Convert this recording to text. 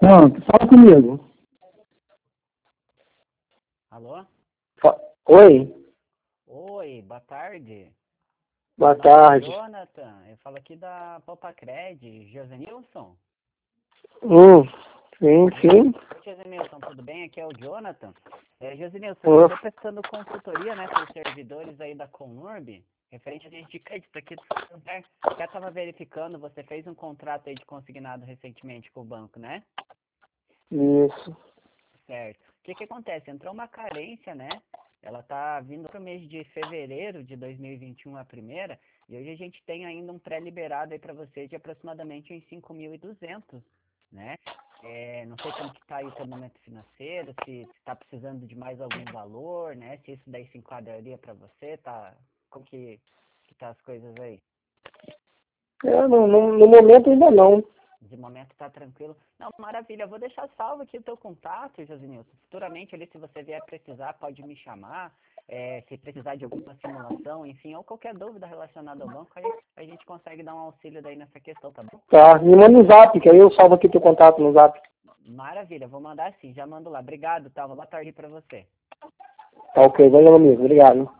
Pronto, fala comigo. Alô? Oi, Oi, boa tarde. boa Meu nome é tarde. Jonathan, eu falo aqui da Popacred, Josenilson. Sim, sim. Oi, Josenilson, tudo bem? Aqui é o Jonathan. Josenilson, eu Hum, estou prestando consultoria, né, para os servidores aí da Conurb, referente a gente de crédito aqui do Santander. Já estava verificando, você fez um contrato aí de consignado recentemente com o banco, né? isso. Certo. O que que acontece? Entrou uma carência, né? Ela tá vindo para o mês de fevereiro de 2021 a primeira, e hoje a gente tem ainda um pré-liberado aí para você de aproximadamente uns 5.200, né? Não sei como que tá aí o teu momento financeiro, se está precisando de mais algum valor, né? Se isso daí se enquadraria para você, tá? Como que tá as coisas aí? No momento ainda não. De momento tá tranquilo. Não, maravilha. Eu vou deixar salvo aqui o teu contato, Josinilson. Futuramente ali, se você vier precisar, pode me chamar. Se precisar de alguma simulação, enfim, ou qualquer dúvida relacionada ao banco, a gente consegue dar um auxílio daí nessa questão, tá bom? Tá, me manda no zap, que aí eu salvo aqui teu contato no zap. Maravilha, vou mandar sim, já mando lá. Obrigado, tá? Uma boa tarde pra você. Tá ok, valeu amigo, obrigado.